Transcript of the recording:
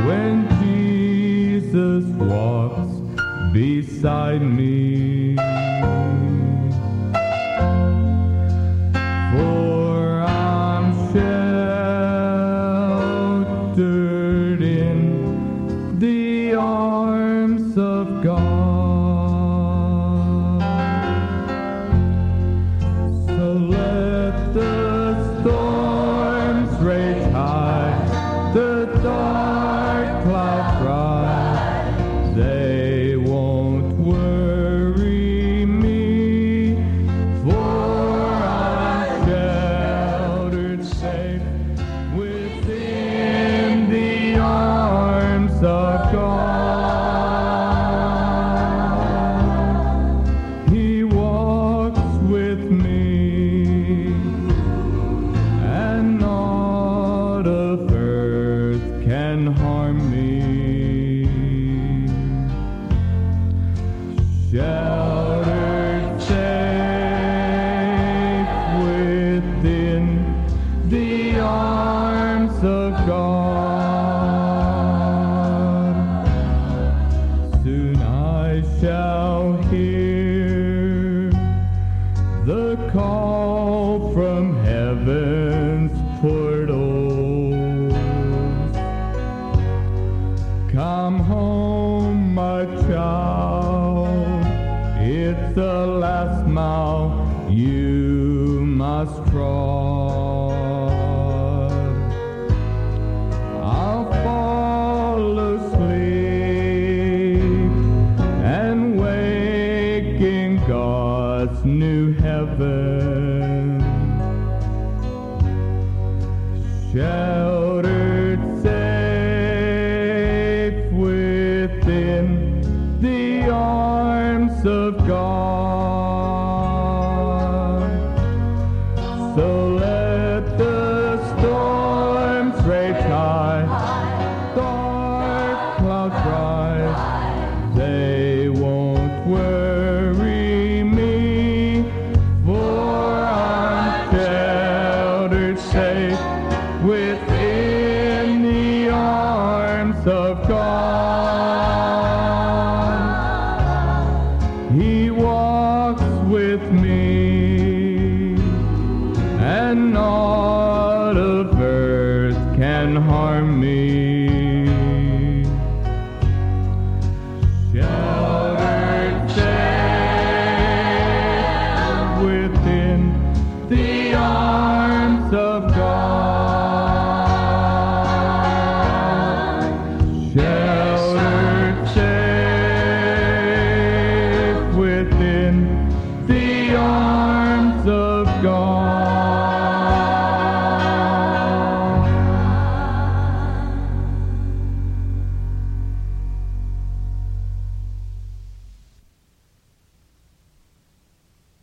when Jesus walks beside me. For I'm sheltered in the arms of God. So let the storms rage high, the dark clouds rise, they won't worry me, for I'm sheltered safe within the arms of God. He walks with me, and naught of earth can harm me. Sheltered safe within the arms of God. Soon I shall hear the call from heaven's portals. Come home, my child, it's the last mile you must cross.